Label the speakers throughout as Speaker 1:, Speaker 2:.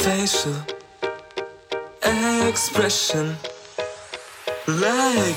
Speaker 1: facial expression like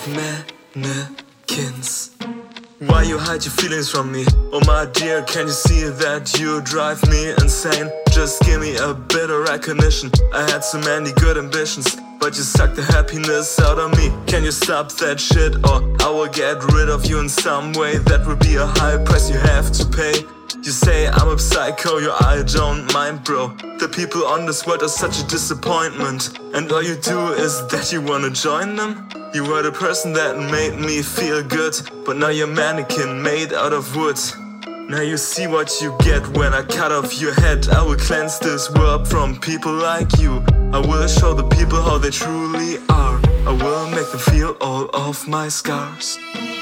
Speaker 1: mannequins. Why you hide your feelings from me? Oh my dear, can you see that you drive me insane? Just give me a bit of recognition. I had so many good ambitions, but you suck the happiness out of me. Can you stop that shit, or I will get rid of you in some way? That would be a high price you have to pay. You say I'm a psycho, I don't mind, bro. The people on this world are such a disappointment, and all you do is that you wanna join them. You were the person that made me feel good, but now you're a mannequin made out of wood. Now you see what you get when I cut off your head. I will cleanse this world from people like you. I will show the people how they truly are. I will make them feel all of my scars.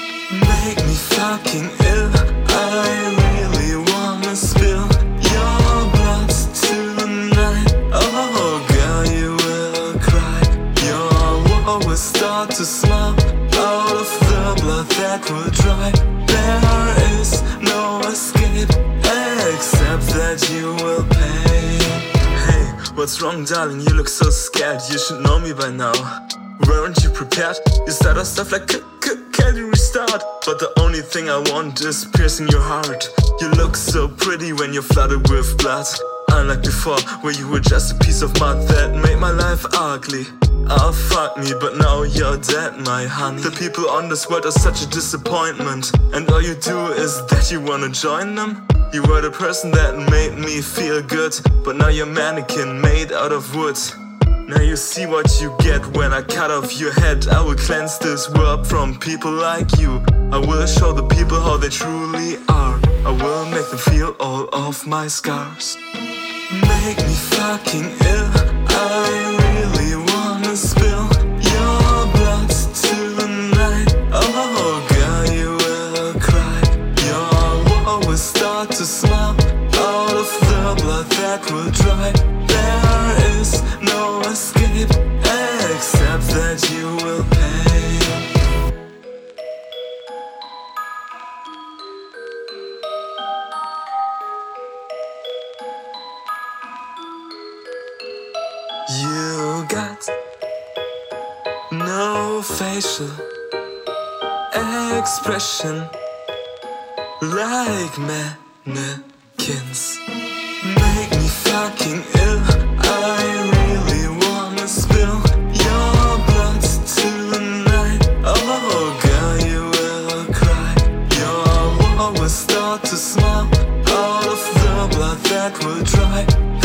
Speaker 1: Make me fucking ill. I really wanna spill your blood tonight. Oh girl, you will cry. Your wall will start to smile out of the blood that will dry. There is no escape except that you will pay. Hey, what's wrong, darling? You look so scared. You should know me by now. Weren't you prepared? You start off stuff like can you restart? But the only thing I want is piercing your heart. You look so pretty when you're flooded with blood, unlike before, where you were just a piece of mud that made my life ugly. Oh fuck me, but now you're dead, my honey. The people on this world are such a disappointment, and all you do is that you wanna join them. You were the person that made me feel good, but now you're a mannequin made out of wood. Now you see what you get when I cut off your head. I will cleanse this world from people like you. I will show the people how they truly are. I will make them feel all of my scars. Make me fucking ill. I really wanna spill your blood tonight. Oh girl, you will cry. Your wall will start to smile out of the blood that will dry. There is no escape except that you will pay. You got no facial expression like mannequins. Make me fucking ill. I really wanna spill your blood tonight. Oh girl, you will cry. Your wall will start to smile out of the blood that will dry.